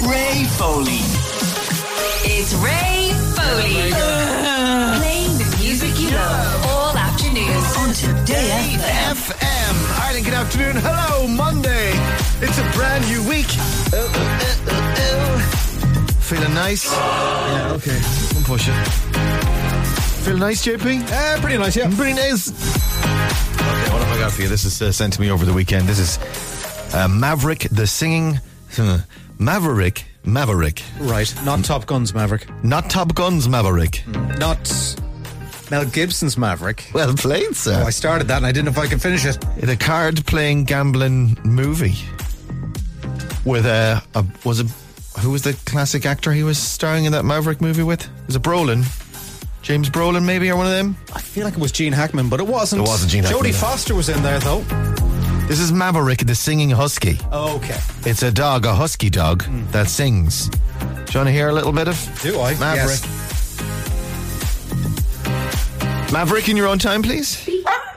Ray Foley. It's Ray Foley. Playing the music you love all afternoon On Today FM. Ireland, good afternoon. Hello, Monday. It's a brand new week. Feeling nice? Yeah, okay. Don't push it. Feeling nice, JP? Pretty nice, yeah. Pretty nice. Okay, what have I got for you? This is sent to me over the weekend. This is Maverick, the singing... Maverick. Right, not Top Gun's Maverick. Not Top Gun's Maverick. Not Mel Gibson's Maverick. Well played, sir. I started that and I didn't know if I could finish it. The card-playing gambling movie with who was the classic actor he was starring in that Maverick movie with? Was it Brolin? James Brolin, maybe, or one of them? I feel like it was Gene Hackman, but it wasn't. It wasn't Gene Hackman. Jodie Foster was in there, though. This is Maverick, the singing husky. Okay. It's a dog, a husky dog, that sings. Do you want to hear a little bit of Do I? Maverick? Yes. Maverick, in your own time, please.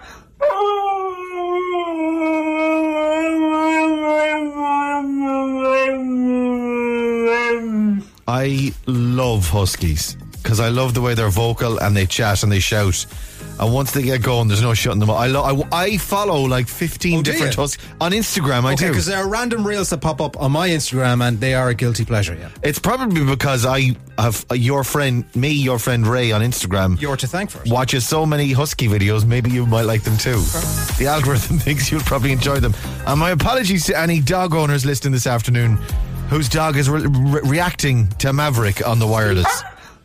I love huskies because I love the way they're vocal and they chat and they shout. And once they get going, there's no shutting them up. I follow like 15 different huskies on Instagram. I do. Because there are random reels that pop up on my Instagram and they are a guilty pleasure, yeah. It's probably because I have your friend Ray on Instagram. You're to thank for it. Watches so many husky videos, maybe you might like them too. The algorithm thinks you'll probably enjoy them. And my apologies to any dog owners listening this afternoon whose dog is reacting to Maverick on the wireless.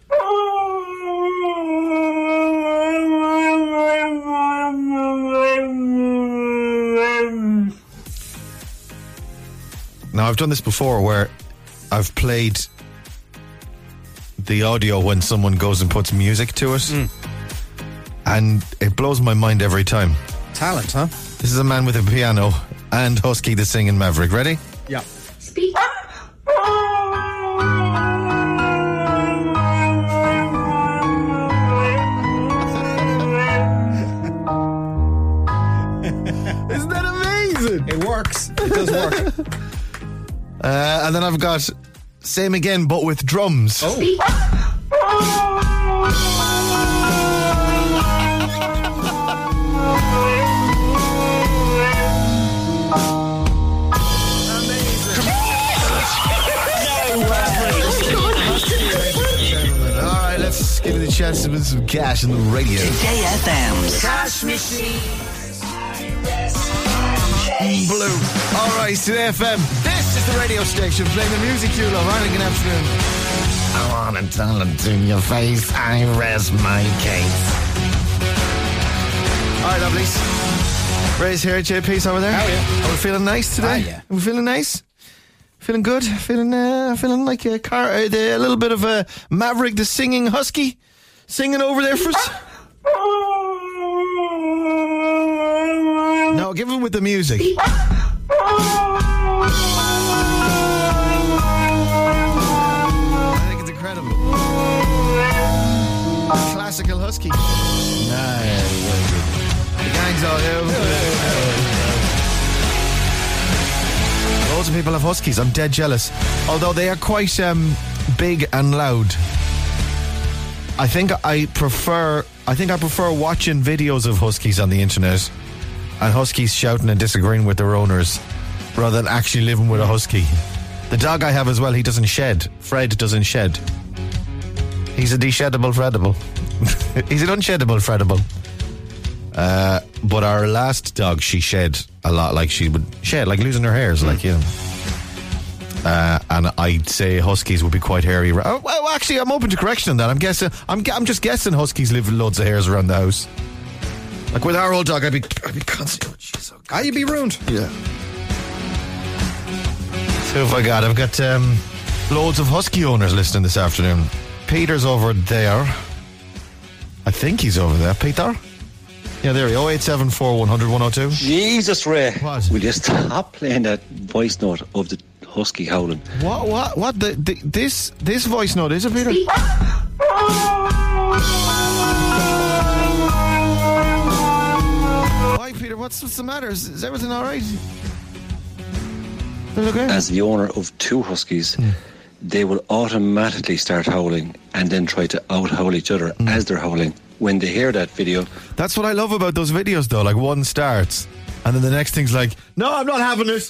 Now, I've done this before where I've played the audio when someone goes and puts music to it. And it blows my mind every time. Talent, huh? This is a man with a piano and Husky the singing Maverick. Ready? Yeah. Speak. Isn't that amazing? It works. It does work. And then I've got same again, but with drums. Alright, let's give it a chance to win some cash on the radio. Today FM's Cash Machine. Blue. Alright, Today FM. This is the radio station playing the music you love. Ireland, good afternoon. I want to tell it to your face. I rest my case. Alright, lovelies. Ray's here, JP's over there. How are you? Are we feeling nice today? Yeah. Are we feeling nice? Feeling good? Feeling like a car, a little bit of a Maverick the singing husky singing over there for us? No, give him with the music. I think it's incredible. Classical husky. The gang's all here. Loads of people have huskies. I'm dead jealous. Although they are quite big and loud. I think I prefer watching videos of huskies on the internet and huskies shouting and disagreeing with their owners rather than actually living with a husky. The dog I have as well, he doesn't shed. Fred doesn't shed. He's a desheddable Fredible. He's an unsheddable Fredible. But our last dog, she shed a lot, like she would shed, like losing her hairs, like, you know. And I'd say huskies would be quite hairy. Well, actually, I'm open to correction on that. I'm just guessing huskies live with loads of hairs around the house. Like with our old dog, I'd be constantly. Oh, jeez, oh God. You'd be ruined. Yeah. So who have I got? I've got loads of husky owners listening this afternoon. Peter's over there. I think he's over there. Peter? Yeah, there he is. 0874 100 102. Jesus, Ray. What? Will you stop playing that voice note of the husky howling? What? This voice note, is it, Peter? Why, Peter? What's the matter? Is everything all right? Okay? As the owner of two huskies, they will automatically start howling and then try to out-howl each other as they're howling. When they hear that video, That's what I love about those videos, though. Like, one starts, and then the next thing's like, no, I'm not having it.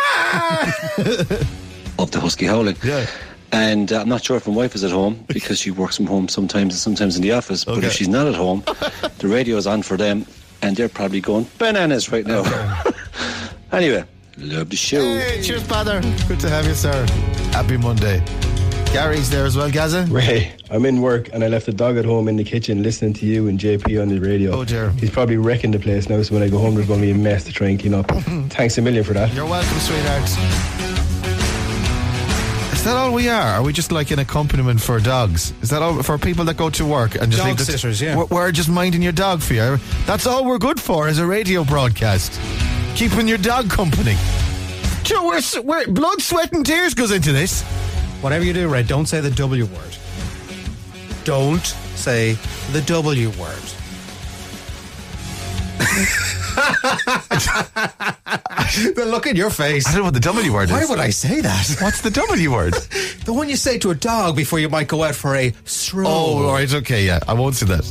of the husky howling. Yeah. And I'm not sure if my wife is at home because she works from home sometimes and sometimes in the office. But Okay. if she's not at home, the radio is on for them and they're probably going bananas right now. Anyway, love the show. Hey, cheers, Father. Good to have you, sir. Happy Monday. Gary's there as well, Gaza. Ray, I'm in work and I left the dog at home in the kitchen listening to you and JP on the radio. Oh, dear. He's probably wrecking the place now, so when I go home there's going to be a mess to try and clean up. Thanks a million for that. You're welcome, sweetheart. Is that all we are? Are we just like an accompaniment for dogs? Is that all for people that go to work and just Dog leave the sitters, yeah. We're just minding your dog for you. That's all we're good for as a radio broadcast. Keeping your dog company. Do you know, we're blood, sweat and tears goes into this. Whatever you do, Ray, don't say the W word. Don't say the W word. The look in your face. I don't know what the W word is. Why would I say that? What's the W word? The one you say to a dog before you might go out for a stroll. Oh, all right, okay, yeah. I won't say that.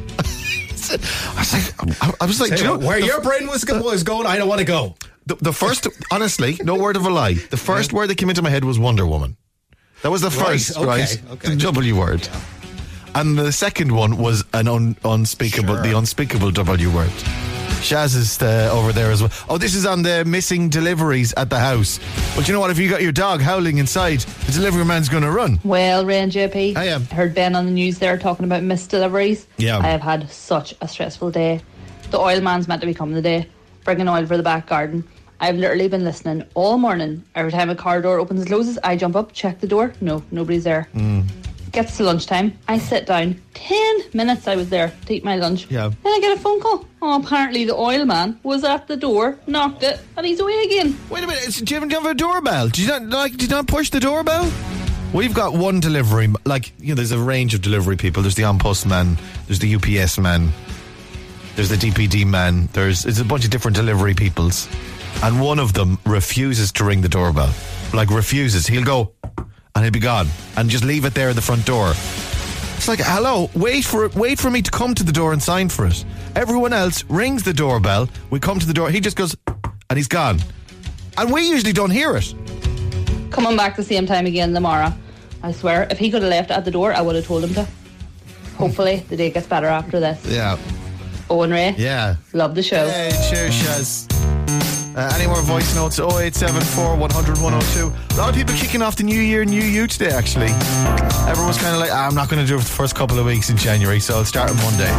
I was like, Say do you know, where your brain was going, I don't want to go. the first, honestly, no word of a lie. The first word that came into my head was Wonder Woman. That was the first, okay, right? okay. The W word. Yeah. And the second one was an unspeakable, the unspeakable W word. Shaz is over there as well. Oh, this is on the missing deliveries at the house. But you know what? If you got your dog howling inside, the delivery man's going to run. Well, Ray and JP, I am. heard Ben on the news there talking about missed deliveries. Yeah. I have had such a stressful day. The oil man's meant to be coming today, bringing oil for the back garden. I've literally been listening all morning. Every time a car door opens and closes, I jump up, check the door. No, nobody's there. Gets to lunchtime, I sit down. 10 minutes I was there to eat my lunch. Yeah. Then I get a phone call. Oh, apparently the oil man was at the door, knocked it, and he's away again. Wait a minute, do you have a doorbell? Did you not push the doorbell? We've got one delivery, there's a range of delivery people. There's the on-post man, there's the UPS man, there's the DPD man, it's a bunch of different delivery peoples. And one of them refuses to ring the doorbell. Refuses. He'll go and he'll be gone and just leave it there at the front door. It's like, hello, wait for me to come to the door and sign for it. Everyone else rings the doorbell, we come to the door, he just goes and he's gone. And we usually don't hear it. Coming back the same time again tomorrow. I swear, if he could have left at the door, I would have told him to. Hopefully the day gets better after this. Yeah. Owen Ray, Yeah. love the show. Hey, cheers, Shaz. Any more voice notes? 0874 100 102. A lot of people kicking off the New Year, New You today, actually. Everyone's kind of like, I'm not going to do it for the first couple of weeks in January, so I'll start on Monday.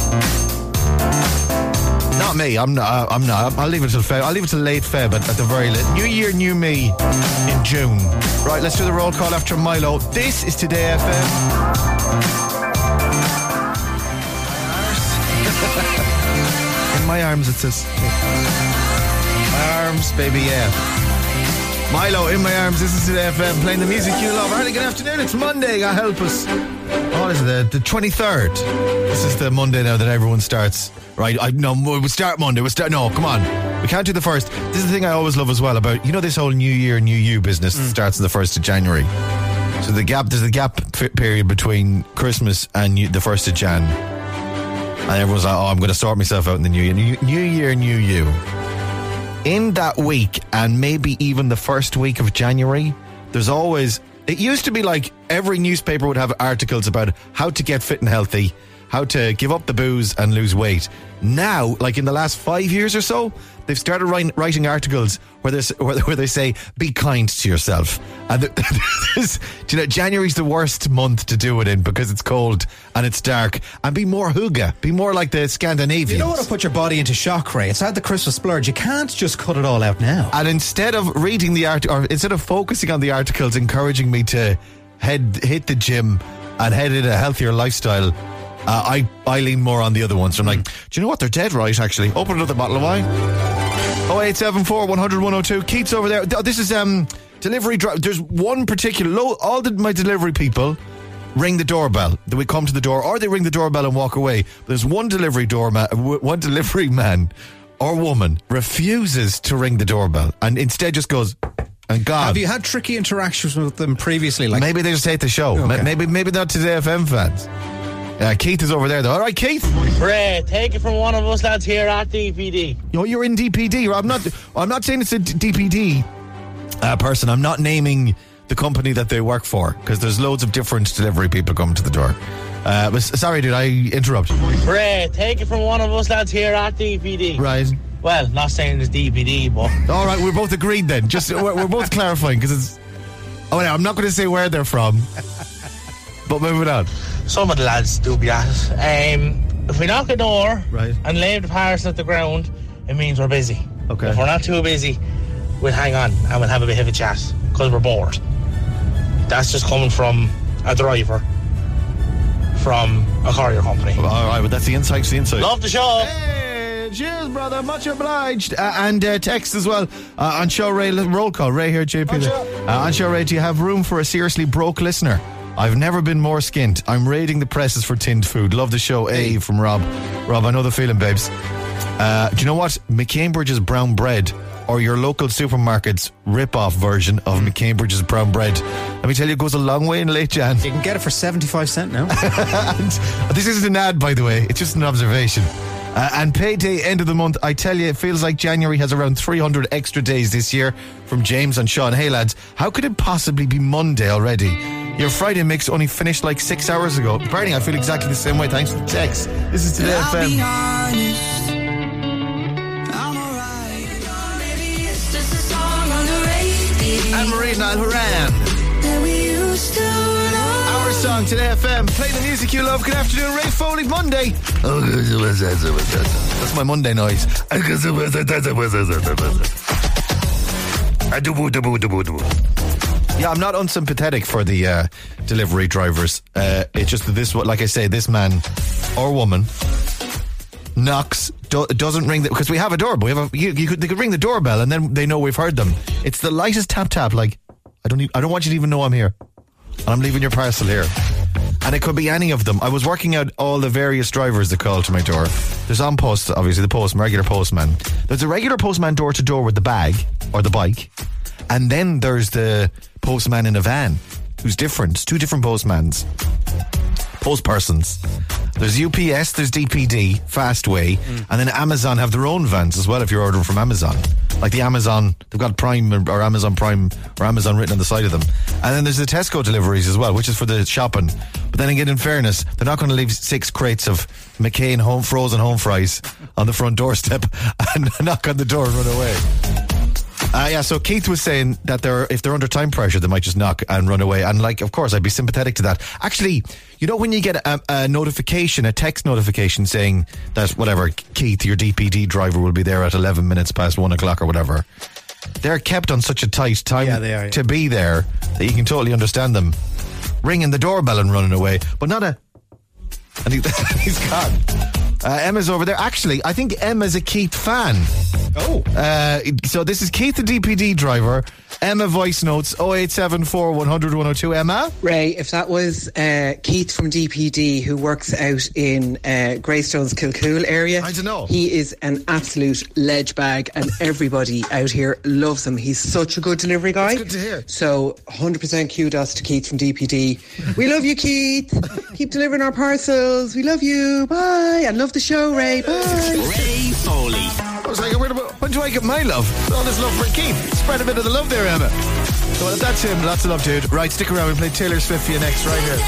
Not me. I'm not. I'll leave it till Feb. I'll leave it till late Feb at the very late. New Year, New Me in June. Right, let's do the roll call after Milo. This is Today FM. In my arms, it says. My arms, baby, yeah. Milo, in my arms, this is Today FM, playing the music you love. Early good afternoon, it's Monday, God help us. What is it, the 23rd? This is the Monday now that everyone starts. Right, we start Monday, no, come on. We can't do the first. This is the thing I always love as well about, this whole New Year, New You business that starts on the 1st of January. So there's a gap period between Christmas and the 1st of Jan. And everyone's like, I'm going to sort myself out in the New Year. New Year, New You. In that week, and maybe even the first week of January, there's always... It used to be like every newspaper would have articles about how to get fit and healthy, how to give up the booze and lose weight. Now, like in the last 5 years or so, they've started writing articles where they say, be kind to yourself. And January's the worst month to do it in because it's cold and it's dark. And be more hygge, be more like the Scandinavians. You don't want to put your body into shock, Ray. It's had the Christmas splurge. You can't just cut it all out now. And instead of reading the article, or instead of focusing on the articles encouraging me to hit the gym and head in a healthier lifestyle, I lean more on the other ones. So I'm like, do you know what? They're dead right, actually. Open another bottle of wine. 0874 100 102. Keith's over there. This is delivery. There's one particular... all my delivery people ring the doorbell. They would come to the door, or they ring the doorbell and walk away. There's one delivery man or woman refuses to ring the doorbell and instead just goes and gone. Have you had tricky interactions with them previously? Like Maybe they just hate the show. Okay. Maybe not Today FM fans. Keith is over there though. All right, Keith. Ray, take it from one of us lads here at DPD. You're in DPD. I'm not saying it's a DPD person. I'm not naming the company that they work for because there's loads of different delivery people coming to the door. But sorry, did I interrupt you? Ray, take it from one of us lads here at DPD. Right. Well, not saying it's DPD, but... All right, we're both agreed then. Just we're both clarifying because it's... Oh, no, I'm not going to say where they're from. But moving on. Some of the lads do be at it. If we knock a door Right. and leave the parcel at the ground, it means we're busy. Okay. If we're not too busy, we'll hang on and we'll have a bit of a chat because we're bored. That's just coming from a driver from a courier company. All right, but that's the inside to the inside. Love the show. Hey, cheers, brother. Much obliged. And text as well. On Show Ray, roll call. Ray here, JP. On Show Ray, do you have room for a seriously broke listener? I've never been more skint. I'm raiding the presses for tinned food. Love the show. A from Rob. Rob, I know the feeling, babes. Do you know what? McCambridge's brown bread, or your local supermarket's rip-off version of McCambridge's brown bread. Let me tell you, it goes a long way in late Jan. you can get it for 75 cents now. And this isn't an ad, by the way. It's just an observation. And payday end of the month, I tell you, it feels like January has around 300 extra days this year. From James and Sean. Hey lads, how could it possibly be Monday already? Your Friday mix only finished like 6 hours ago. Bernie, I feel exactly the same way. Thanks for the text. This is Today FM. Anne-Marie Niall Horan. Our song, Today FM. Play the music you love. Good afternoon, Ray Foley. Monday. That's my Monday noise. Yeah, I'm not unsympathetic for the delivery drivers. It's just that this, like I say, this man or woman knocks, doesn't ring because we have a doorbell. They could ring the doorbell and then they know we've heard them. It's the lightest tap, like I don't want you to even know I'm here, and I'm leaving your parcel here. And it could be any of them. I was working out all the various drivers that call to my door. There's on post, obviously, the postman, regular postman. There's a regular postman door to door with the bag or the bike, and then there's the postman in a van who's different. It's two different postmans. Postpersons. There's UPS, there's DPD, Fastway, and then Amazon have their own vans as well if you're ordering from Amazon. Like the Amazon, they've got Prime or Amazon Prime or Amazon written on the side of them. And then there's the Tesco deliveries as well, which is for the shopping. But then again, in fairness, they're not going to leave 6 crates of McCain frozen home fries on the front doorstep and knock on the door and run away. So Keith was saying that if they're under time pressure, they might just knock and run away. And of course, I'd be sympathetic to that. Actually, you know when you get a notification, a text notification saying that whatever, Keith, your DPD driver will be there at 11 minutes past 1 o'clock or whatever. They're kept on such a tight time to be there that you can totally understand them ringing the doorbell and running away. But not and he's gone. Emma's over there. Actually, I think Emma's a Keith fan. Oh. So this is Keith, the DPD driver. Emma voice notes 0874 100 102. Emma? Ray, if that was Keith from DPD who works out in Greystones Kilcool area, I don't know. He is an absolute ledge bag and everybody out here loves him. He's such a good delivery guy. That's good to hear. So 100% kudos to Keith from DPD. We love you, Keith. Keep delivering our parcels. We love you. Bye. I love the show, Ray. Bye. Ray Foley. I was like, when do I get my love? All this love for Keith. Spread a bit of the love there, Emma. So that's him. Lots of love, dude. Right, stick around. We play Taylor Swift for you next, right here.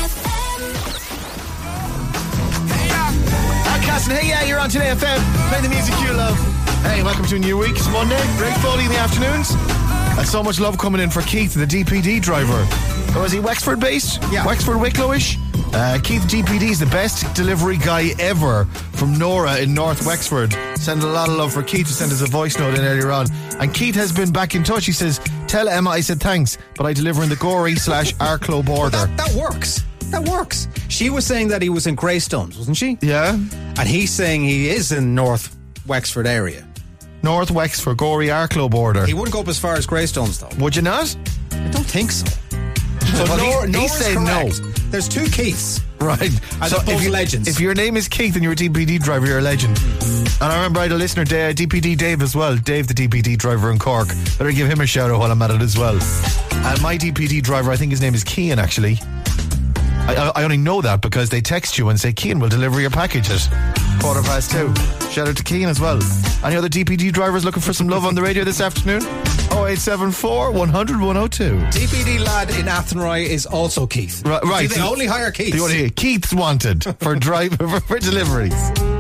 Castle, hey, yeah, you're on Today FM. Play the music you love. Hey, welcome to a new week. It's Monday. Ray Foley in the afternoons. So much love coming in for Keith, the DPD driver. Or is he Wexford based? Yeah. Wexford, Wicklowish? Keith DPD is the best delivery guy ever from Nora in North Wexford. Send a lot of love for Keith, who sent us a voice note in earlier on. And Keith has been back in touch. He says, tell Emma I said thanks, but I deliver in the Gorey/Arklow border. That works. That works. She was saying that he was in Greystones, wasn't she? Yeah. And he's saying he is in North Wexford area. North Wexford, Gorey/Arklow border. He wouldn't go up as far as Greystones, though. Would you not? I don't think so. So Well, he Nora's said no. correct. There's two Keiths. Right. And they're both legends. If your name is Keith and you're a DPD driver, you're a legend. And I remember I had a listener, DPD Dave as well. Dave, the DPD driver in Cork. Better give him a shout out while I'm at it as well. And my DPD driver, I think his name is Cian, actually. I only know that because they text you and say, Cian will deliver your package at 2:15. Shout out to Cian as well. Any other DPD drivers looking for some love on the radio this afternoon? 0874 100 102. DPD lad in Athenry is also Keith. Right. See, they only hire Keiths. The only Keith's wanted for for deliveries.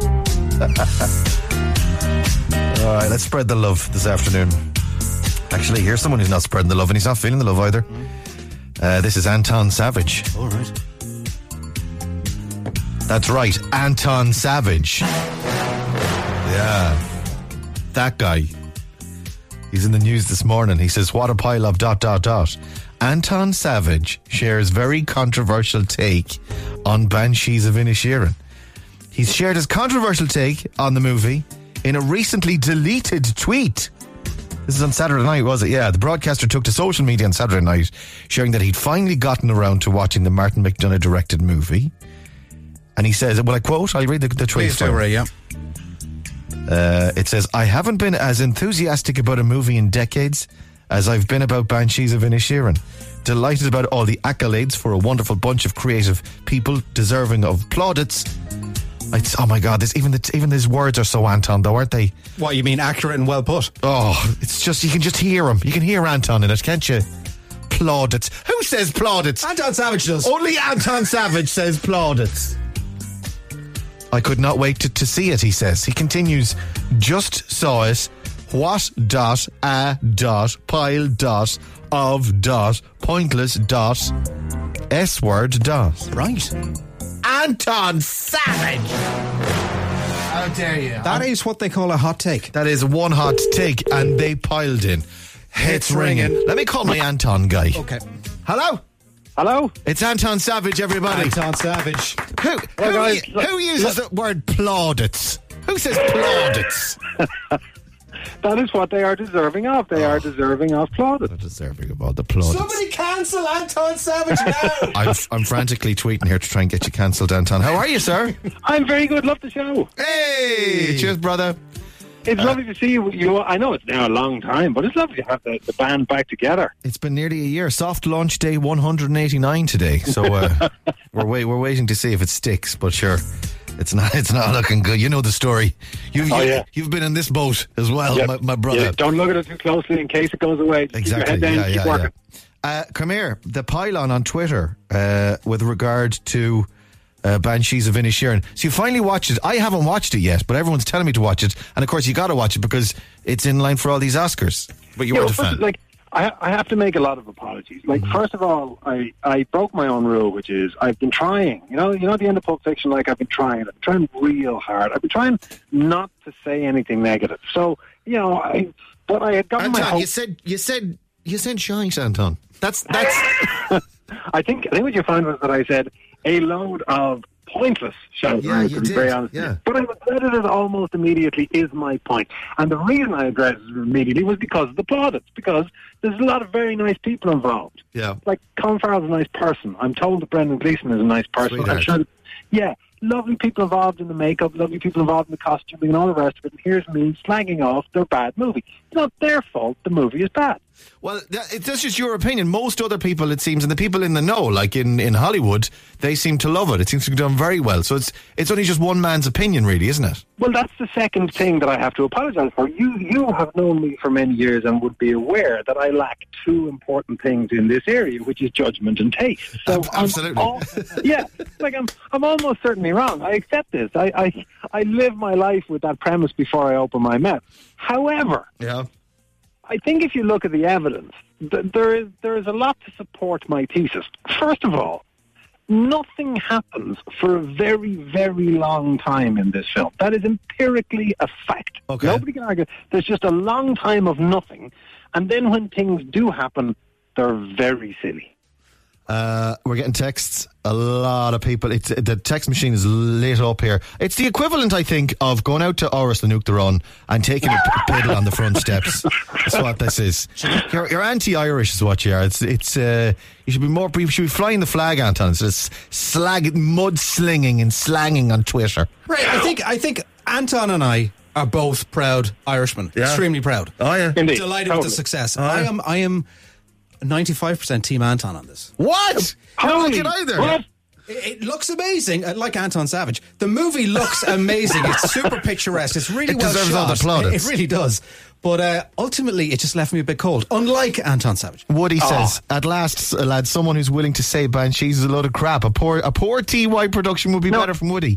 All right, let's spread the love this afternoon. Actually, here's someone who's not spreading the love and he's not feeling the love either. This is Anton Savage. All right. That's right, Anton Savage. Yeah. That guy. He's in the news this morning. He says, what a pile of ... Anton Savage shares very controversial take on Banshees of Inisherin. He's shared his controversial take on the movie in a recently deleted tweet. This is on Saturday night, was it? Yeah, the broadcaster took to social media on Saturday night, sharing that he'd finally gotten around to watching the Martin McDonagh directed movie. And he says, well, I quote, I'll read the tweet. Please do, Ray, yeah. It says, I haven't been as enthusiastic about a movie in decades as I've been about Banshees of Inisherin. Delighted about all the accolades for a wonderful bunch of creative people deserving of plaudits. Oh my God, even these words are so Anton though, aren't they? What, you mean accurate and well put? Oh, it's just, you can just hear him. You can hear Anton in it, can't you? Plaudits. Who says plaudits? Anton Savage does. Only Anton Savage says plaudits. I could not wait to see it, he says. He continues, just saw it. What dot, a dot, pile dot, of dot, pointless dot, S-word dot. Right. Anton Savage! How dare you? That is what they call a hot take. That is one hot take, and they piled in. Hits ringing. Let me call my Anton guy. Okay. Hello? Hello? It's Anton Savage, everybody. Anton Savage. Who uses the word plaudits? Who says plaudits? That is what they are deserving of. They are deserving of plaudits. They're deserving of all the plaudits. Somebody cancel Anton Savage now. I'm frantically tweeting here to try and get you cancelled, Anton. How are you, sir? I'm very good. Love the show. Hey! Cheers, brother. It's lovely to see you. I know it's now a long time, but it's lovely to have the band back together. It's been nearly a year. Soft launch day 189 today. So we're waiting to see if it sticks. But sure, it's not looking good. You know the story. You've been in this boat as well, yep. my brother. Yeah, don't look at it too closely in case it goes away. Just exactly. keep your head down, keep working. Come here. The pylon on Twitter with regard to Banshees of Inisherin. So you finally watched it. I haven't watched it yet, but everyone's telling me to watch it. And of course, you got to watch it because it's in line for all these Oscars. But you weren't a fan. I have to make a lot of apologies. First of all, I broke my own rule, which is I've been trying. You know, at the end of Pulp Fiction, I've been trying real hard. I've been trying not to say anything negative. So, but I had gotten Anton, my hopes. you said shite, Anton. That's. I think what you found was that I said a load of pointless shouts. Yeah, you to be did. very honest. Yeah. But I regretted it almost immediately is my point. And the reason I regretted it immediately was because of the plaudits, because there's a lot of very nice people involved. Yeah. Like Colin Farrell's a nice person. I'm told that Brendan Gleeson is a nice person. Sweetheart. I'm sure that, lovely people involved in the makeup, lovely people involved in the costuming and all the rest of it. And here's me slagging off their bad movie. It's not their fault the movie is bad. Well, that's just your opinion. Most other people, it seems, and the people in the know, like in Hollywood, they seem to love it. It seems to be done very well. So it's only just one man's opinion, really, isn't it? Well, that's the second thing that I have to apologise for. You have known me for many years and would be aware that I lack two important things in this area, which is judgment and taste. So absolutely. I'm almost certainly wrong. I accept this. I live my life with that premise before I open my mouth. However, I think if you look at the evidence, there is a lot to support my thesis. First of all, nothing happens for a very, very long time in this film. That is empirically a fact. Okay. Nobody can argue. There's just a long time of nothing. And then when things do happen, they're very silly. We're getting texts. A lot of people. The text machine is lit up here. It's the equivalent, I think, of going out to Oris and Nuke the Run and taking a piddle on the front steps. That's what this is. You're anti-Irish, is what you are. It's. You should be more. You should be flying the flag, Anton. It's just mud-slinging and slanging on Twitter. Right. I think Anton and I are both proud Irishmen. Yeah. Extremely proud. Oh yeah. Indeed. Delighted with the success. I am 95% Team Anton on this. What? I don't like it either. What? It looks amazing, like Anton Savage. The movie looks amazing. It's super picturesque. It's really well deserves shot. all the plaudits. It really does. But ultimately, it just left me a bit cold. Unlike Anton Savage. Woody says, at last, lad, someone who's willing to say Banshees is a load of crap. A poor TY production would be better from Woody.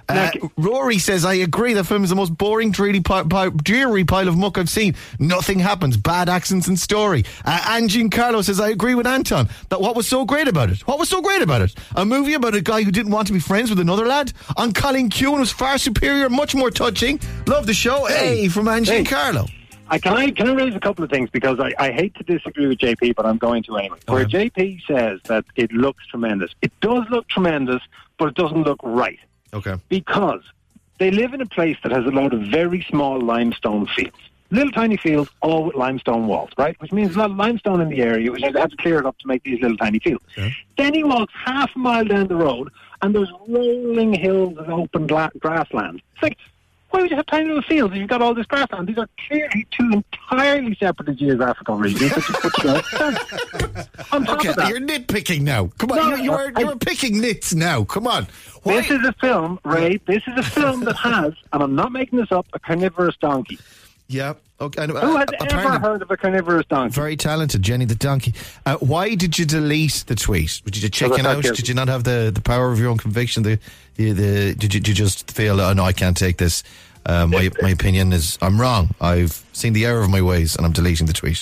Rory says, I agree, the film is the most boring, dreary pile of muck I've seen. Nothing happens. Bad accents and story. And Giancarlo says, I agree with Anton. That what was so great about it? What was so great about it? A movie about a guy who didn't want to be friends with another lad? On Colin Kuhn was far superior, much more touching. Love the show. Hey, from Angie and Carlo. Can I raise a couple of things, because I hate to disagree with JP, but I'm going to anyway. Where JP says that it looks tremendous. It does look tremendous, but it doesn't look right. Okay. Because they live in a place that has a lot of very small limestone fields. Little tiny fields, all with limestone walls, right? Which means a lot of limestone in the area, which they have to clear it up to make these little tiny fields. Yeah. Then he walks half a mile down the road, and there's rolling hills of open grassland. It's like, why would you have tiny little fields if you've got all this grassland? These are clearly two entirely separate geographical regions that you put together. On top of that, you're nitpicking now. Come on, you are picking nits now. Come on. Why? This is a film, Ray. This is a film that has, and I'm not making this up, a carnivorous donkey. Yeah. Okay. And, who has ever heard of a carnivorous donkey? Very talented, Jenny the donkey. Why did you delete the tweet? Did you check it out? Did you not have the power of your own conviction? Did you just feel, oh no, I can't take this? My opinion is I'm wrong. I've seen the error of my ways, and I'm deleting the tweet.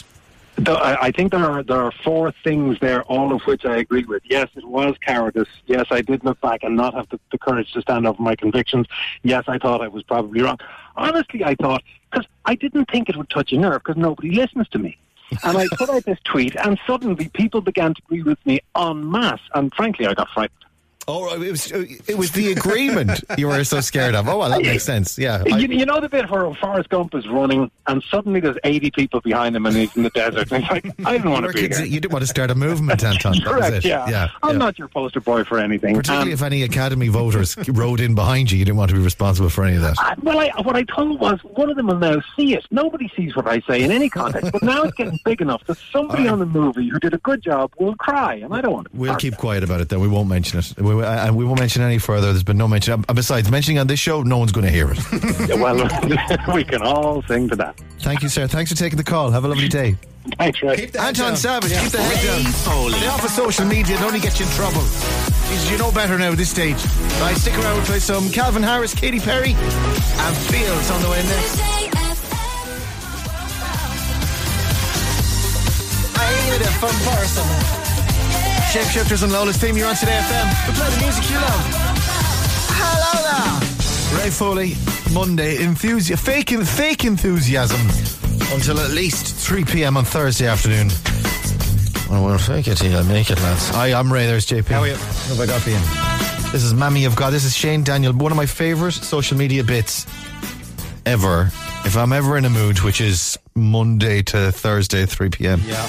I think there are four things there, all of which I agree with. Yes, it was cowardice. Yes, I did look back and not have the courage to stand up for my convictions. Yes, I thought I was probably wrong. Honestly, I thought, because I didn't think it would touch a nerve, because nobody listens to me. And I put out this tweet, and suddenly people began to agree with me en masse, and frankly, I got frightened. Oh, it was the agreement you were so scared of. Oh, well, that makes sense. Yeah. You know the bit where Forrest Gump is running and suddenly there's 80 people behind him and he's in the desert. And he's like, I don't want to be here. You didn't want to start a movement, Anton. Correct, yeah. I'm not your poster boy for anything. Particularly if any Academy voters rode in behind you, you didn't want to be responsible for any of that. What I told was, one of them will now see it. Nobody sees what I say in any context, but now it's getting big enough that somebody on the movie who did a good job will cry, and I don't want to. We'll keep quiet about it, though. We won't mention it. We won't mention any further. There's been no mention. Besides, mentioning on this show, no one's going to hear it. Yeah, well, we can all sing to that. Thank you, sir. Thanks for taking the call. Have a lovely day. Thanks, Ray. Anton Savage, keep the head down. Stay off of social media. It only gets you in trouble. Jesus, you know better now at this stage. Right, stick around. We'll play some Calvin Harris, Katy Perry, and Fields on the way next. I ain't a fun person. Shapeshifters and Lola's theme. You're on Today FM. We play the music you love. Hello there. Ray Foley, Monday. Fake enthusiasm until at least 3 p.m. on Thursday afternoon. Well, we'll fake it till you make it, lads. Hi, I'm Ray. There's JP. How are you? How have I got being? This is Mammy of God. This is Shane Daniel. One of my favourite social media bits ever. If I'm ever in a mood, which is Monday to Thursday, 3 p.m. Yeah.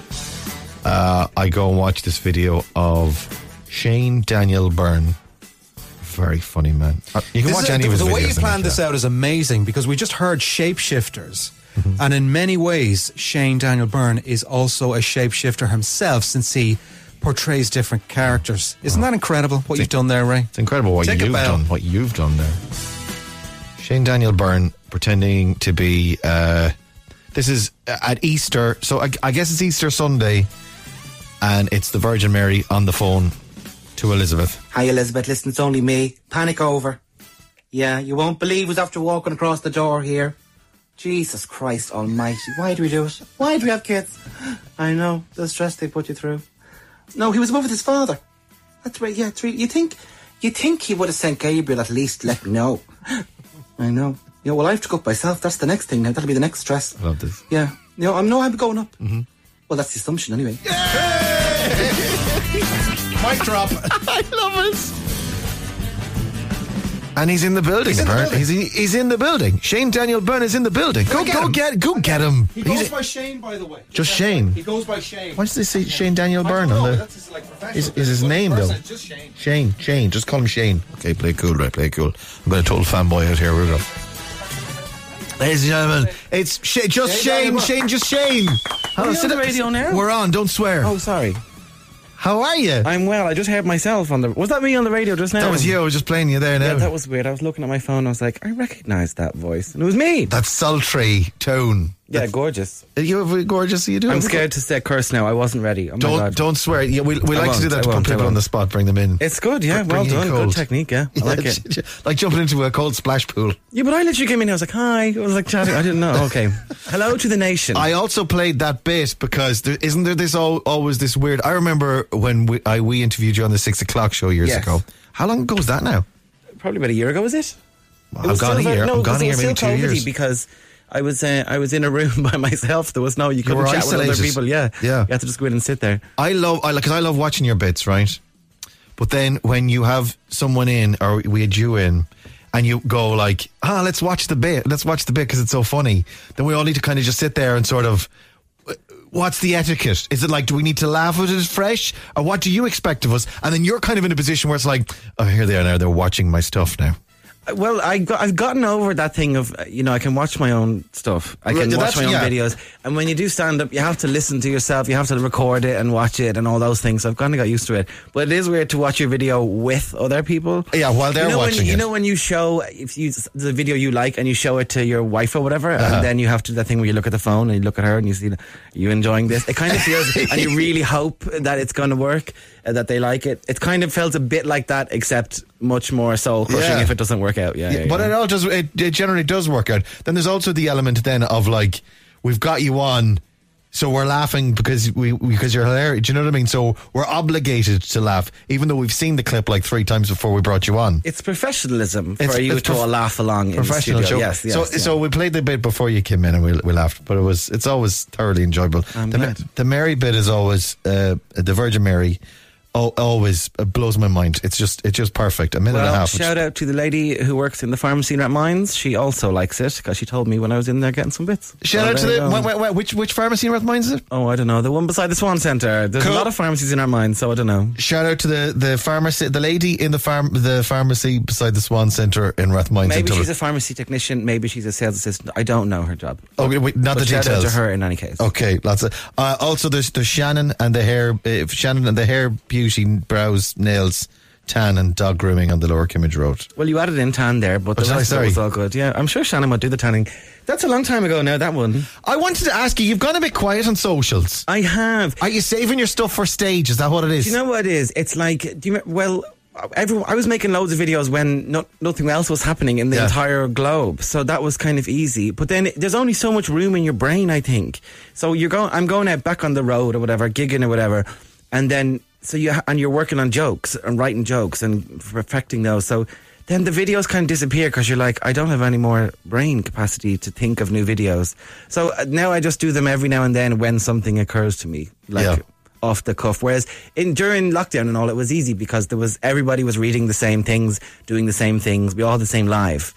I go and watch this video of Shane Daniel Byrne. Very funny, man. You can watch any of his videos. The way you planned this out is amazing, because we just heard Shapeshifters. Mm-hmm. And in many ways, Shane Daniel Byrne is also a shapeshifter himself, since he portrays different characters. Isn't that incredible, what you've done there, Ray? It's incredible what you've done there. Shane Daniel Byrne pretending to be... this is at Easter, so I guess it's Easter Sunday, and it's the Virgin Mary on the phone to Elizabeth. Hi Elizabeth, listen, it's only me. Panic over. Yeah, you won't believe who's after walking across the door here. Jesus Christ almighty, why do we do it? Why do we have kids? I know, the stress they put you through. No, he was above with his father. That's right, yeah, you think he would have sent Gabriel at least let me know. I know. Yeah, well, I have to go up myself. That's the next thing now. That'll be the next stress. I love this. Yeah. I'm going up. Mm-hmm. Well, that's the assumption anyway. Yay! Mic drop. I love it. And he's in the building. He's in the building. Shane Daniel Byrne is in the building. Go get him. He goes by Shane, by the way. Just Shane. He goes by Shane. Why does they say Shane Daniel Byrne on the? That's his, like, professional. Is his name though? Just Shane. Shane. Just call him Shane. Okay, play cool, right? Play cool. I'm going to total fanboy out here. We go. Ladies and gentlemen, it's Shane. Just Shane. Are we on the radio now? We're on. Don't swear. Oh, sorry. How are you? I'm well. I just heard myself on the... Was that me on the radio just now? That was you. I was just playing you there now. Yeah, that was weird. I was looking at my phone. I was like, I recognise that voice. And it was me. That sultry tone. Yeah, gorgeous. You gorgeous. You do. I'm scared to say curse now. I wasn't ready. Oh, don't swear. Yeah, we like to do that to put people on the spot, bring them in. It's good, yeah. Well done. Good technique, yeah. I like it. Like jumping into a cold splash pool. Yeah, but I literally came in. I was like, hi. I was like chatting. I didn't know. Okay. Hello to the nation. I also played that bit because isn't there this always this weird? I remember when we interviewed you on the 6 o'clock show years ago. How long ago was that now? Probably about a year ago, was it? Well, I've gone here. No, I've gone here maybe 2 years. Because I was in a room by myself. There was you couldn't chat with other people. Yeah. You had to just go in and sit there. I love watching your bits, right? But then when you have someone in, or we had you in, and you go like, let's watch the bit because it's so funny. Then we all need to kind of just sit there and sort of, what's the etiquette? Is it like, do we need to laugh at it fresh? Or what do you expect of us? And then you're kind of in a position where it's like, oh, here they are now. They're watching my stuff now. Well, I've gotten over that thing of, I can watch my own stuff. I can watch my own videos. And when you do stand up, you have to listen to yourself. You have to record it and watch it and all those things. So I've kind of got used to it. But it is weird to watch your video with other people. Yeah, while they're watching it. You know when you show, the video you like and you show it to your wife or whatever, and then you have to do that thing where you look at the phone and you look at her and you see, are you enjoying this? It kind of feels, and you really hope that it's going to work, that they like it. It kind of felt a bit like that, except much more soul crushing if it doesn't work out. But it generally does work out. Then there's also the element then of like, we've got you on, so we're laughing because you're hilarious. Do you know what I mean? So we're obligated to laugh, even though we've seen the clip like 3 times before we brought you on. It's professionalism for you to laugh along in professional the studio. Show. Yes. So we played the bit before you came in and we laughed, but it's always thoroughly enjoyable. The Mary bit is always the Virgin Mary. Always blows my mind. It's just perfect. A minute and a half. Shout out to the lady who works in the pharmacy in Rathmines. She also likes it because she told me when I was in there getting some bits. Shout out to which pharmacy in Rathmines is it? Oh, I don't know. The one beside the Swan Centre. There's a lot of pharmacies in Rathmines, so I don't know. Shout out to the pharmacy, the lady in the pharmacy beside the Swan Centre in Rathmines. Maybe she's a pharmacy technician. Maybe she's a sales assistant. I don't know her job. Okay, wait, not the details. Shout out to her in any case. Okay, lots of. Also, there's Shannon and the hair beauty, brows, nails, tan and dog grooming on the Lower Kimmage Road. Well, you added in tan there, but the rest of it was all good. Yeah, I'm sure Shannon would do the tanning. That's a long time ago now, that one. I wanted to ask you, you've gone a bit quiet on socials. I have. Are you saving your stuff for stage? Is that what it is? Do you know what it is? It's like, I was making loads of videos when nothing else was happening in the entire globe, so that was kind of easy. But then there's only so much room in your brain, I think. So I'm going out back on the road or whatever, gigging or whatever, and then you're working on jokes and writing jokes and perfecting those. So then the videos kind of disappear because you're like, I don't have any more brain capacity to think of new videos. So now I just do them every now and then when something occurs to me, off the cuff. Whereas during lockdown and all, it was easy because everybody was reading the same things, doing the same things. We all had the same lives.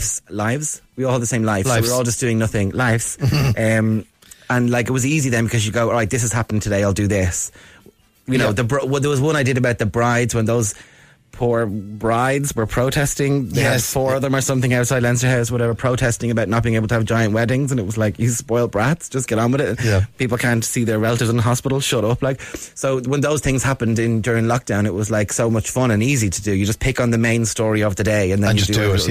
We all had the same lives. So we were all just doing nothing. Lives. And like it was easy then because you go, all right, this is happening today. I'll do this. There was one I did about the brides when those poor brides were protesting. They had 4 of them or something outside Leinster House, whatever, protesting about not being able to have giant weddings. And it was like, you spoiled brats, just get on with it. Yeah. People can't see their relatives in the hospital, shut up. So when those things happened during lockdown, it was like so much fun and easy to do. You just pick on the main story of the day and then you just do it.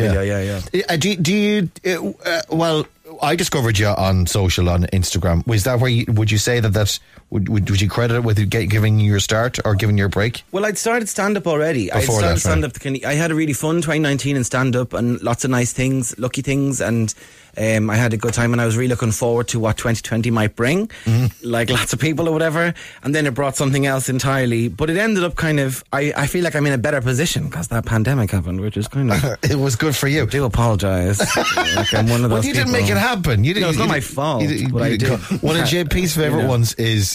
Well, I discovered you on social, on Instagram. Was that where would you say that would you credit it with giving you your start or giving your break? Well, I'd started stand-up already. I had a really fun 2019 in stand-up and lots of nice things, lucky things, and I had a good time and I was really looking forward to what 2020 might bring, like lots of people or whatever, and then it brought something else entirely, but it ended up kind of, I feel like I'm in a better position because that pandemic happened, which is kind of... It was good for you. I do apologise. Like I'm one of those you didn't make it happen. It's not my fault, but I did. One of JP's favourite ones is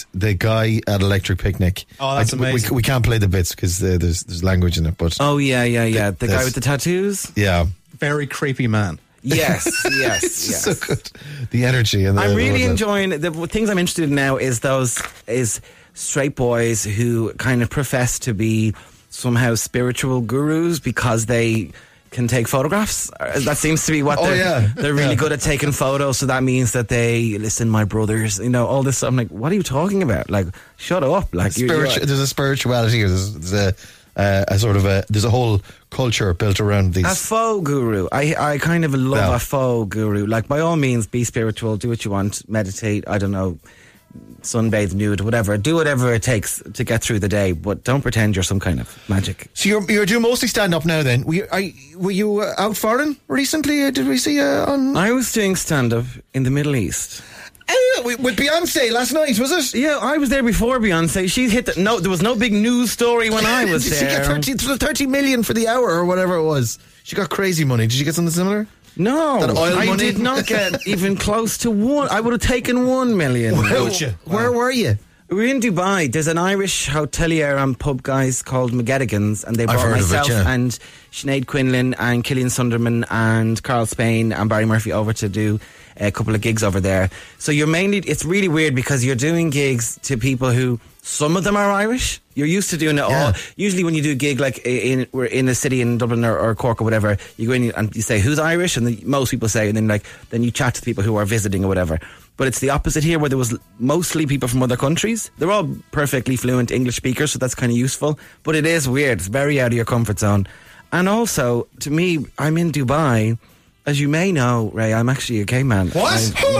is the guy at Electric Picnic. Oh, that's amazing. We can't play the bits because there's language in it. But Oh, yeah. The guy with the tattoos? yeah, Very creepy man. Yes. so good. The energy and I'm really enjoying the things I'm interested in now is straight boys who kind of profess to be somehow spiritual gurus because they can take photographs. That seems to be what they're really good at taking photos. So that means that they listen, my brothers, all this stuff. I'm like, what are you talking about? Like, shut up. Like, there's a spirituality here. There's a sort of there's a whole culture built around these. A faux guru. I kind of love a faux guru. Like, by all means, be spiritual, do what you want, meditate, I don't know, sunbathe nude, whatever. Do whatever it takes to get through the day, but don't pretend you're some kind of magic. So you're doing mostly stand-up now then. Were you out foreign recently? Did we see you on... I was doing stand-up in the Middle East. With Beyonce last night, was it? Yeah, I was there before Beyonce. She hit there was no big news story when I was there. Did she get 30 million for the hour or whatever it was? She got crazy money. Did you get something similar? No, I money? did not get even close to one. I would have taken 1 million. Where were you? We were in Dubai. There's an Irish hotelier and pub guys called McGettigans, and they brought myself and Sinead Quinlan and Killian Sunderman and Carl Spain and Barry Murphy over to do a couple of gigs over there. So it's really weird because you're doing gigs to people who, some of them are Irish. You're used to doing it all. Usually when you do a gig like we're in a city in Dublin or Cork or whatever, you go in and you say, who's Irish? And most people say, and then you chat to the people who are visiting or whatever. But it's the opposite here, where there was mostly people from other countries. They're all perfectly fluent English speakers, so that's kind of useful. But it is weird. It's very out of your comfort zone. And also, to me, I'm in Dubai. As you may know, Ray, I'm actually a gay man. What?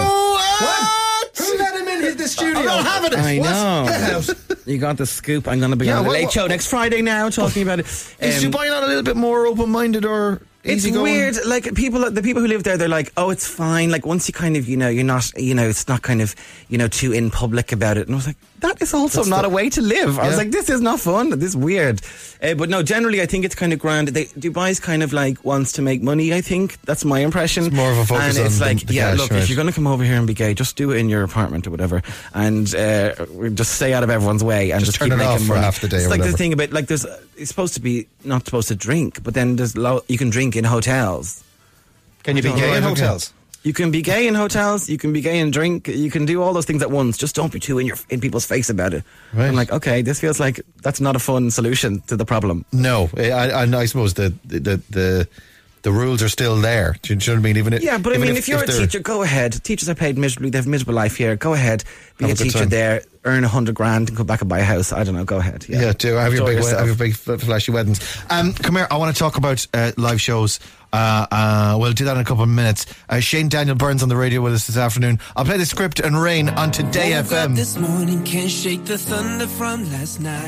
Who let him in the studio? I'm not having it. I know. You got the scoop. I'm going to be on the Late Show next Friday now talking about it. Is Dubai not a little bit more open-minded or It's weird. Like, the people who live there, they're like, oh, it's fine. Like, once you kind of, you're not, it's not kind of, too in public about it. And I was like, that is also not a way to live. I was like, this is not fun. This is weird. But no, generally, I think it's kind of grand. Dubai's kind of like wants to make money, I think. That's my impression. It's more of a focus and it's on like, the cash, look, right. if you're going to come over here and be gay, just do it in your apartment or whatever. And just stay out of everyone's way and just turn keep it making off for money. half the day It's or like whatever. the thing about, like, it's supposed to be not supposed to drink, but then you can drink in hotels. Can you be gay in hotels? You can be gay in hotels, you can be gay and drink, you can do all those things at once. Just don't be too in people's face about it. Right. I'm like, okay, this feels like that's not a fun solution to the problem. No, I suppose the rules are still there. Do you know what I mean? If you're a teacher, go ahead. Teachers are paid miserably. They have a miserable life here. Go ahead, be a teacher there, earn $100,000 and come back and buy a house. I don't know. Go ahead. Yeah, do have your Enjoy big flashy weddings. Come here. I want to talk about live shows. We'll do that in a couple of minutes. Shane Daniel Burns on the radio with us this afternoon. I'll play the script and Rain on Today FM. This morning can't shake the thunder from last night.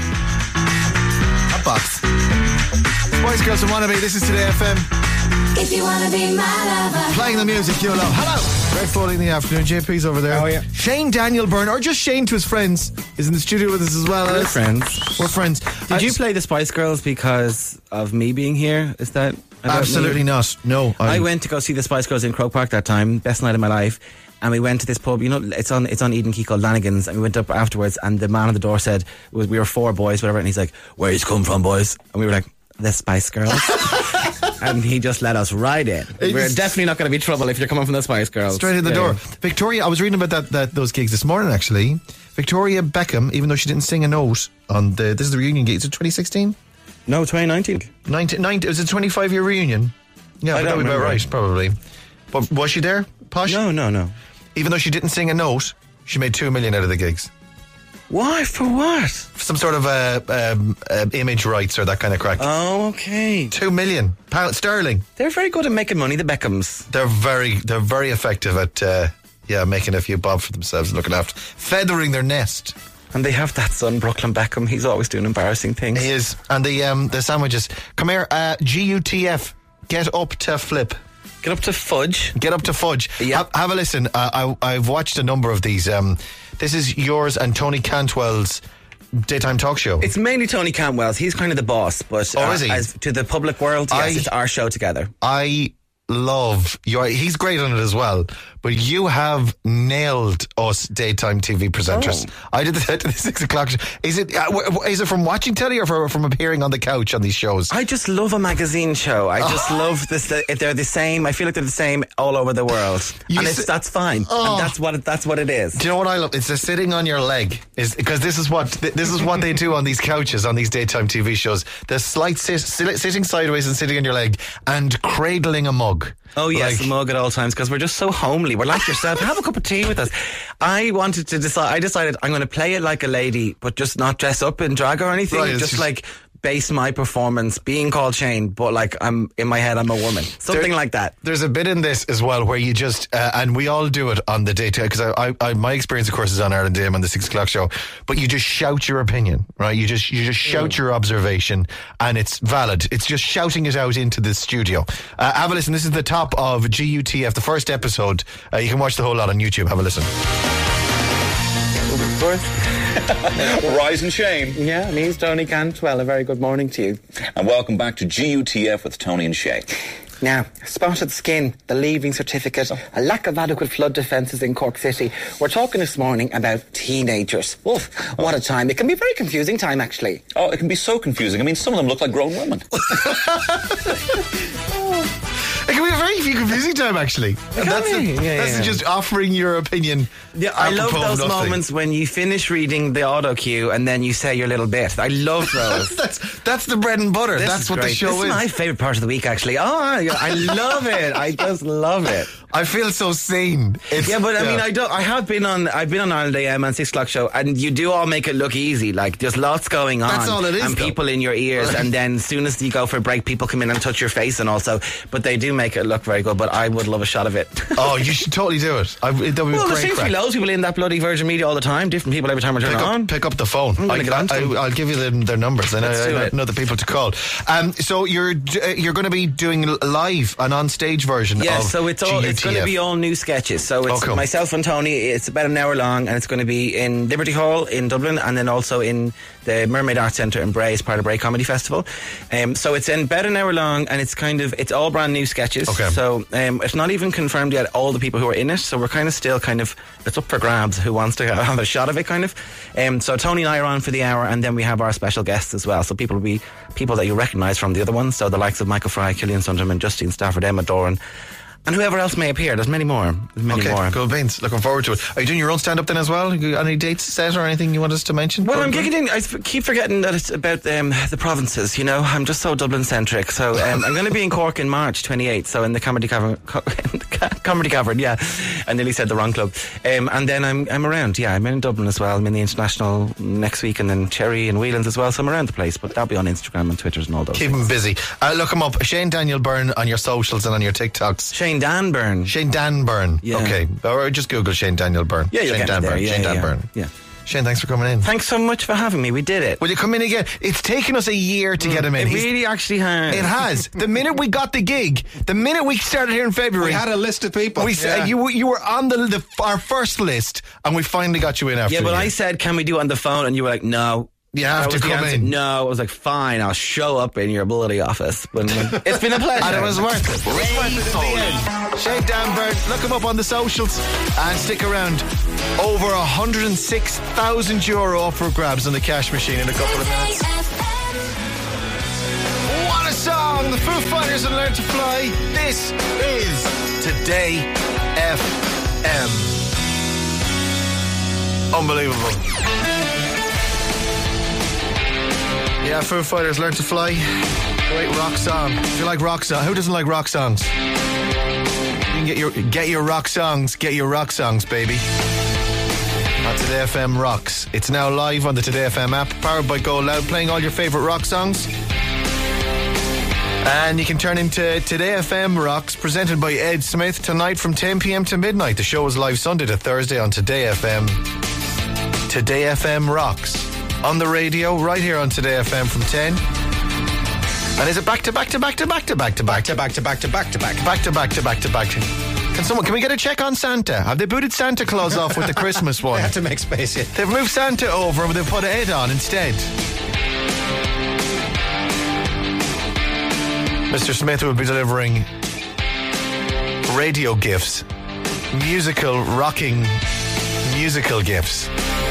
Hot box. Spice Girls and Wannabe. This is Today FM. If you wanna be my lover. Playing the music you love. Hello. Red Foley in the afternoon. JP's over there. Oh, yeah. Shane Daniel Byrne, or just Shane to his friends, is in the studio with us as well. We're friends. We're friends. Did you play the Spice Girls because of me being here? Is that... Absolutely not. No. I went to go see the Spice Girls in Croke Park that time. Best night of my life. And we went to this pub, it's on Eden Quay called Lanigan's, and we went up afterwards, and the man at the door said, we were 4 boys, whatever, and he's like, where you come from, boys? And we were like, the Spice Girls. And he just let us right in. We're definitely not going to be trouble if you're coming from the Spice Girls. Straight in the door. Victoria, I was reading about those gigs this morning, actually. Victoria Beckham, even though she didn't sing a note on this is the reunion gig. Is it 2016? No, 2019. It was a 25-year reunion. Yeah, that would be about right, probably. But was she there, Posh? No. Even though she didn't sing a note, she made $2 million out of the gigs. Why? For what? Some sort of image rights or that kind of crack. Oh, okay. £2 million sterling. They're very good at making money, the Beckhams. They're very effective at making a few bob for themselves and looking after feathering their nest. And they have that son, Brooklyn Beckham. He's always doing embarrassing things. He is. And the sandwiches. Come here, GUTF. Get up to flip. Get up to fudge. Get up to fudge. Yeah. Have a listen. I've watched a number of these. This is yours and Tony Cantwell's daytime talk show. It's mainly Tony Cantwell's. He's kind of the boss, but is he? As to the public world, yes, it's our show together. I love he's great on it as well, but you have nailed us daytime TV presenters. I did the 6 o'clock show. Is it from watching telly or from appearing on the couch on these shows? I just love a magazine show. I just love this. They're the same. I feel like they're the same all over the world, that's fine. And that's what it is. Do you know what I love? It's the sitting on your leg, because this is what they do on these couches on these daytime TV shows. The slight sitting sideways and sitting on your leg and cradling a mug. Oh yes, a mug at all times, because we're just so homely. We're like yourself. Have a cup of tea with us. I decided I'm going to play it like a lady, but just not dress up in drag or anything. Right, just like base my performance being called Shane, but like I'm in my head I'm a woman. Something like that. There's a bit in this as well where you just and we all do it on the daytime, because I my experience of course is on Ireland AM on the 6 o'clock show, but you just shout your opinion, right? You just shout your observation, and it's valid. It's just shouting it out into the studio. Have a listen. This is the top of GUTF, the first episode. You can watch the whole lot on YouTube. Have a listen. Rise and shame. Yeah, me is Tony Cantwell. A very good morning to you. And welcome back to GUTF with Tony and Shay. Now, spotted skin, the leaving certificate, a lack of adequate flood defences in Cork City. We're talking this morning about teenagers. Oof, what a time. It can be a very confusing time, actually. Oh, it can be so confusing. I mean, some of them look like grown women. It can be a very confusing time, actually. That's just offering your opinion. Yeah, I love those moments when you finish reading the auto cue and then you say your little bit. I love those. that's the bread and butter. That's what the show is. This is my favourite part of the week, actually. Oh, I love it. I just love it. I feel so seen. I mean, I've been on Ireland AM and 6 o'clock show, and you do all make it look easy. Like there's lots going on. That's all it is. And people in your ears, and then as soon as you go for a break, people come in and touch your face, and also, but they do make it look very good. But I would love a shot of it. Oh, you should totally do it. That would be there great. seems to be loads of people in that bloody Virgin Media all the time. Different people every time I turn it on. Pick up the phone. I'll give you their numbers. I know the people to call. So you're going to be doing live an on stage version. Yeah, of so it's going to be all new sketches. So it's myself and Tony. It's about an hour long, and it's going to be in Liberty Hall in Dublin, and then also in the Mermaid Arts Centre in Bray as part of Bray Comedy Festival. So it's in about an hour long, and it's all brand new sketches. Okay. So it's not even confirmed yet all the people who are in it. So we're kind of still it's up for grabs who wants to have a shot of it, kind of. So Tony and I are on for the hour, and then we have our special guests as well. So people will be people that you recognise from the other ones. So the likes of Michael Fry, Killian Sunderman, Justine Stafford, Emma Doran, and whoever else may appear. There's many more. Cool beans. Looking forward to it. Are you doing your own stand-up then as well? Any dates set or anything you want us to mention? Well, I'm gigging in. I keep forgetting that it's about the provinces, you know. I'm just so Dublin-centric. So I'm going to be in Cork in March 28th, so in the Comedy Cavern, yeah. I nearly said the wrong club. And then I'm around, yeah. I'm in Dublin as well. I'm in the International next week, and then Cherry and Whelan's as well. So I'm around the place, but that'll be on Instagram and Twitter and all those. Keep him busy. Look him up. Shane Daniel Byrne on your socials and on your TikToks. Shane Dan Byrne. Shane Dan Byrne. Yeah. Okay. Or just Google Shane Daniel Byrne. Yeah, Shane Dan Byrne. Shane Dan Byrne. Yeah. Shane, thanks for coming in. Thanks so much for having me. We did it. Will you come in again? It's taken us a year to get him in. It really actually has. It has. The minute we got the gig, the minute we started here in February, we had a list of people. You were on our first list, and we finally got you in after. Yeah, but I said, "Can we do it on the phone?" And you were like, "No." You have to come in. No, I was like, fine, I'll show up in your bloody office. But it's been a pleasure. And it was worth it. It was worth it in the end. Shane Dan Byrne, look him up on the socials and stick around. Over €106,000 up for grabs on the cash machine in a couple of minutes. What a song! The Foo Fighters and Learn to Fly. This is Today FM. Unbelievable. Yeah, Foo Fighters, Learn to Fly. Great rock song. If you like rock songs, who doesn't like rock songs? You can get your rock songs. Get your rock songs, baby. On Today FM Rocks. It's now live on the Today FM app, powered by Go Loud, playing all your favourite rock songs. And you can turn into Today FM Rocks, presented by Ed Smith, tonight from 10 p.m. to midnight. The show is live Sunday to Thursday on Today FM. Today FM Rocks. On the radio, right here on Today FM from 10. And is it back to back to back to back to back to back to back to back to back to back back to back to back to back? Can we get a check on Santa? Have they booted Santa Claus off with the Christmas one? They have to make space here. They've moved Santa over, but they've put Ed on instead. Mr. Smith will be delivering radio gifts. Rocking musical gifts.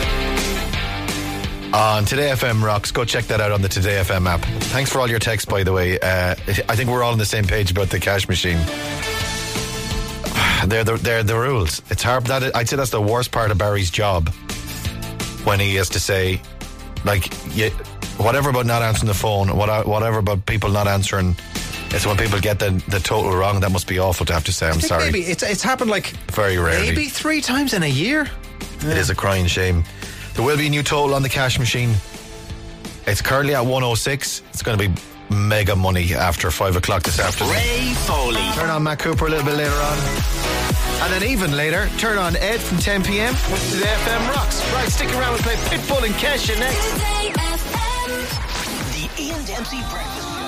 On Today FM Rocks. Go check that out on the Today FM app. Thanks for all your texts, by the way. I think we're all on the same page about the cash machine. They're the rules. It's hard. I'd say that's the worst part of Barry's job. When he has to say, like, whatever about not answering the phone, whatever about people not answering. It's when people get the total wrong. That must be awful to have to say. I'm sorry. Maybe it's happened like very rarely. Maybe 3 times in a year. It is a crying shame. There will be a new total on the cash machine. It's currently at 106. It's going to be mega money after 5 o'clock this afternoon. Ray Foley. Turn on Matt Cooper a little bit later on. And then even later, turn on Ed from 10 p.m. with the FM Rocks. Right, stick around and play Pitbull and Kesha next. The Ian Dempsey Breakfast Show.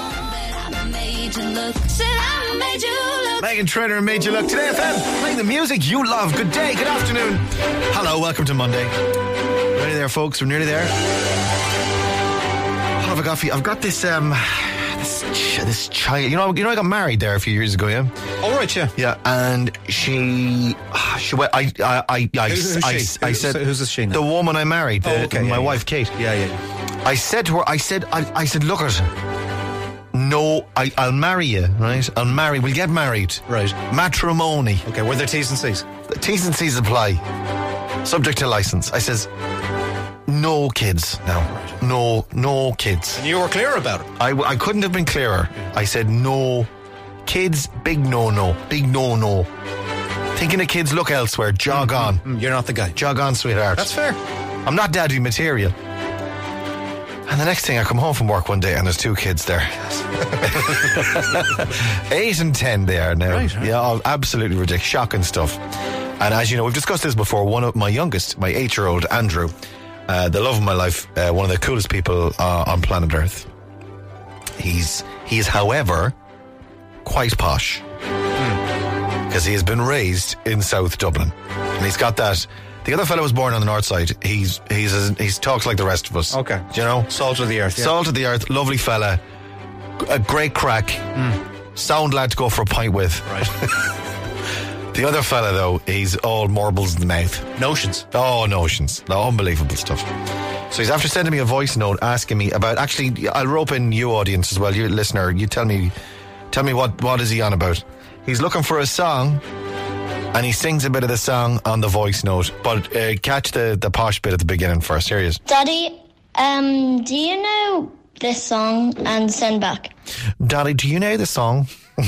Megan Trainor and Made You Look. Today FM, playing the music you love. Good day, good afternoon. Hello, welcome to Monday. Ready there, folks? We're nearly there. What have I got for you? I've got this this child. You know, I got married there a few years ago. Yeah. All right. Yeah. Yeah, and she went. I said, who's this she now? The woman I married. My wife, Kate. Yeah. I said to her, I said, look at her. No, I'll marry you, right? We'll get married. Right. Matrimony. Okay, were there T's and C's? The T's and C's apply. Subject to license. I says, no kids now. Right. No kids. And you were clear about it? I couldn't have been clearer. I said, no kids, big no. Big no. Thinking of kids, look elsewhere. Jog on. You're not the guy. Jog on, sweetheart. That's fair. I'm not daddy material. And the next thing, I come home from work one day and there's 2 kids there. 8 and 10 they are now. Right. Yeah, absolutely ridiculous. Shocking stuff. And as you know, we've discussed this before. One of my youngest, my 8-year-old Andrew, the love of my life, one of the coolest people on planet Earth. He is, however, quite posh. Because he has been raised in South Dublin. And he's got that. The other fellow was born on the north side. He talks like the rest of us. Okay. Do you know? Salt of the earth. Yeah. Salt of the earth, lovely fella. A great crack. Sound lad to go for a pint with. Right. The other fella, though, he's all marbles in the mouth. Notions. Oh, notions. No, unbelievable stuff. So he's after sending me a voice note asking me about, actually, I'll rope in you audience as well, you listener. You tell me what is he on about. He's looking for a song. And he sings a bit of the song on the voice note. But catch the posh bit at the beginning first. Here he is. Daddy, do you know this song? And send back. Daddy, do you know the song?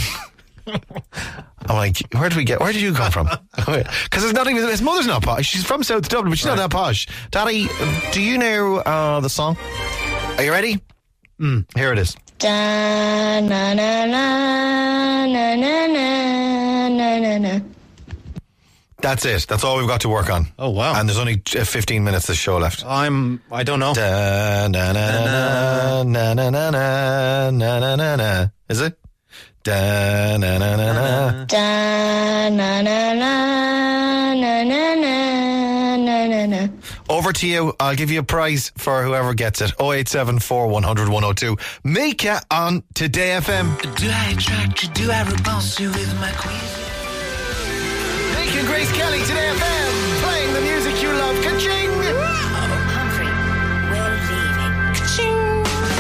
I'm like, where did you come from? Because it's not even, his mother's not posh. She's from South Dublin, but she's not that posh. Daddy, do you know the song? Are you ready? Here it is. Da na na na na na na na na. That's it. That's all we've got to work on. Oh, wow. And there's only 15 minutes of the show left. I don't know. Da, na, na, na, na, na, na, na, na, na, na. Is it? Da, na, na, na, na. Da, na, na, na, na, na, na, na, na. Over to you. I'll give you a prize for whoever gets it. 0874 100 102. Mika on Today FM. Do I attract you? Do I repulse you with my quiz? Mika and Grace Kelly, Today FM. Playing the music you love. Ka-ching! Humphrey, we're leaving. Ka-ching!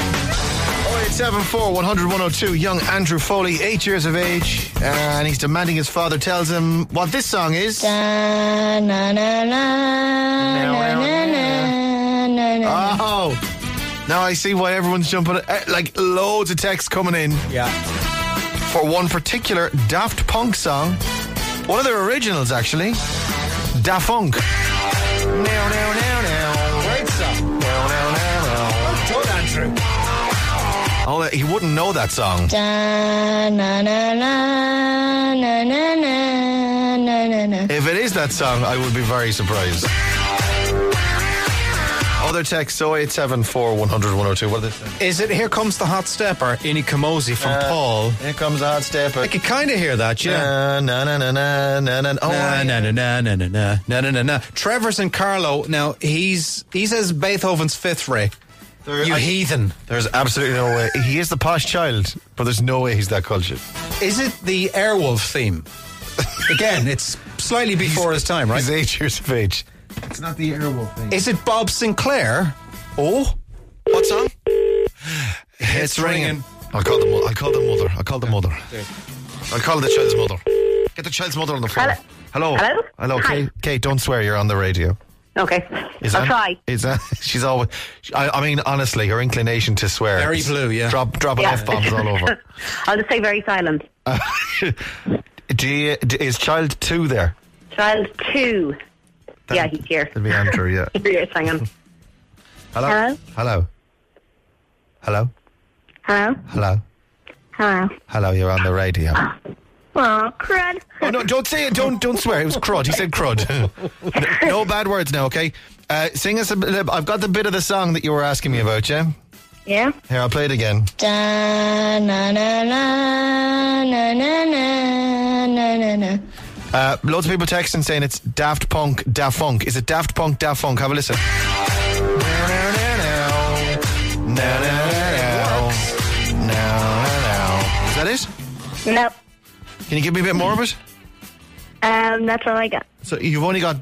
0874 100 102. Young Andrew Foley, 8 years of age. And he's demanding his father tells him what this song is. Da, na, na, na, na, na, na, na. Oh, now I see why everyone's jumping. Like loads of texts coming in. Yeah. For one particular Daft Punk song. One of their originals, actually. Da Funk. Great song. Well done, Andrew. Oh, he wouldn't know that song. Da, na, na, na, na, na, na, na, na. If it is that song, I would be very surprised. Other texts, 0874 100 102. What are they saying? Is it Here Comes the Hot Stepper, Innie Kamosi from Paul? Here comes the hot stepper. I can kind of hear that, yeah. Na na na na na na. Oh, na na na na na na na na na. Trevor's in Carlo. Now he says Beethoven's Fifth Ray. You heathen. There's absolutely no way. He is the posh child, but there's no way he's that cultured. Is it the Airwolf theme? Again, it's slightly before his time, right? He's 8 years of age. It's not the Airwolf thing. Is it Bob Sinclair? Oh, what song? It's ringing. I'll call the mother. I'll call the child's mother. Get the child's mother on the phone. Hello. Hi. Kate, don't swear. You're on the radio. Okay. I'll try. She's always. I mean, honestly, her inclination to swear. Very blue, yeah. Dropping F-bombs all over. I'll just say very silent. Is child 2 there? Child 2. Yeah, he's here. It'll be Andrew, yeah. Yes, hang on. Hello? Hello? Hello? Hello? Hello? Hello? Hello, you're on the radio. Oh, crud. Oh, no, don't say it. Don't swear. It was crud. He said crud. No bad words now, okay? Sing us I've got the bit of the song that you were asking me about, yeah? Yeah? Here, I'll play it again. Da na na na na na na na na. Loads of people texting saying it's Daft Punk, Daft Funk. Is it Daft Punk, Daft Funk? Have a listen. Is that it? No. Can you give me a bit more of it? That's all I got. So you've only got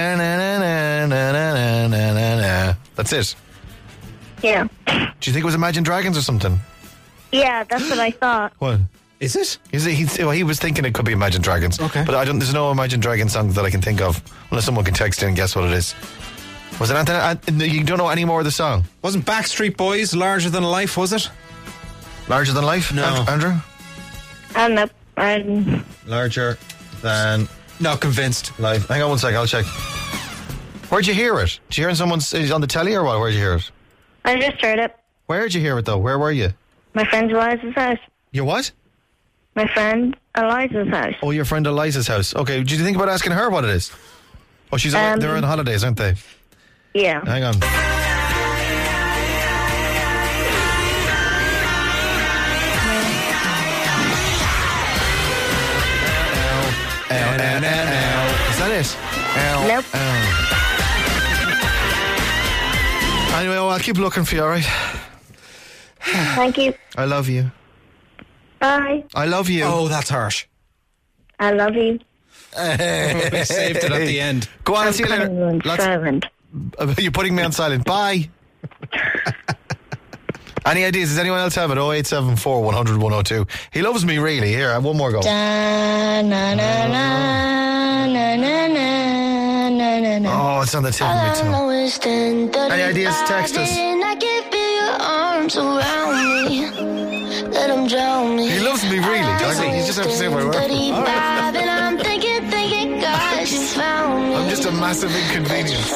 da-na-na-na-na-na-na-na-na. That's it? Yeah. Do you think it was Imagine Dragons or something? Yeah, that's what I thought. What? Is it? He was thinking it could be Imagine Dragons. Okay. But there's no Imagine Dragons song that I can think of, unless someone can text in and guess what it is. Was it Anthony? You don't know any more of the song? Wasn't Backstreet Boys Larger Than Life, was it? Larger Than Life? No. Andrew? No. Larger Than... Not convinced. Life. Hang on one sec, I'll check. Where'd you hear it? Did you hear it on the telly or what? Where'd you hear it? I just heard it. Where'd you hear it though? Where were you? My friend Eliza's house. Your what? My friend Eliza's house. Oh, your friend Eliza's house. Okay, did you think about asking her what it is? Oh, they're on holidays, aren't they? Yeah. Hang on. Is that it? Nope. Anyway, I'll keep looking for you, alright? Thank you. I love you. Bye. I love you. Oh, that's harsh. I love you. We saved it at the end. Go on, see you later. Silent. You're putting me on silent. Bye. Any ideas? Does anyone else have it? 0874 100 102. He loves me really. Here, I have one more go. Da na na na na na na na. Oh, it's on the tip of my tongue. Any ideas? Text us. I can feel your arms around me. Let him drown me. He loves me really, does he? You just have to say my word. And I'm thinking, God, you found me. I'm just a massive inconvenience.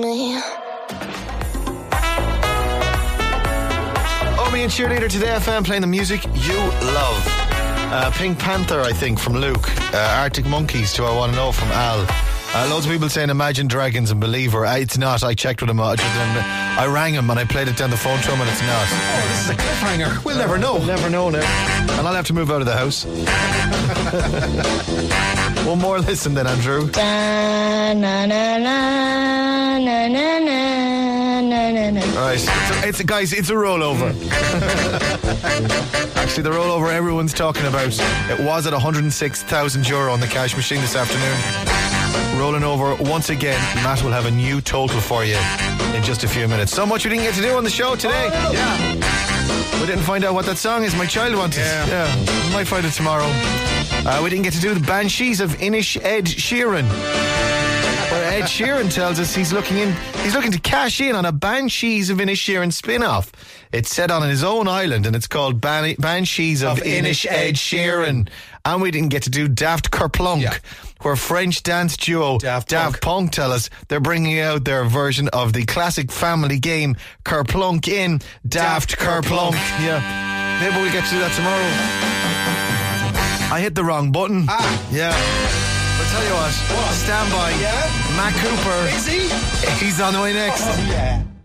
Omi and Cheerleader Today FM playing the music you love. Pink Panther, I think, from Luke. Arctic Monkeys, Do I Want to Know, from Al. Loads of people saying Imagine Dragons and Believer. It's not. I checked with him. I rang him and I played it down the phone to him and it's not. Oh, this is a cliffhanger. We'll never know. We'll never know now. And I'll have to move out of the house. One more listen then, Andrew. Da, na, na, na, na, na, na, na, na. Alright, guys, it's a rollover. Actually, the rollover everyone's talking about. It was at €106,000 on the cash machine this afternoon. Rolling over once again. Matt will have a new total for you in just a few minutes. So much we didn't get to do on the show today. Yeah. We didn't find out what that song is my child wanted. Yeah. We might find it tomorrow. We didn't get to do the Banshees of Inish Ed Sheeran. Where Ed Sheeran tells us he's looking to cash in on a Banshees of Inisherin spin-off. It's set on his own island and it's called Banshees of Inish Ed Sheeran. And we didn't get to do Daft Kerplunk, where French dance duo Daft Punk tell us they're bringing out their version of the classic family game Kerplunk in Daft Kerplunk. Yeah. Maybe we'll get to do that tomorrow. I hit the wrong button. Yeah. I'll tell you what. Stand by. Yeah? Matt Cooper. Is he? He's on the way next. Oh, yeah.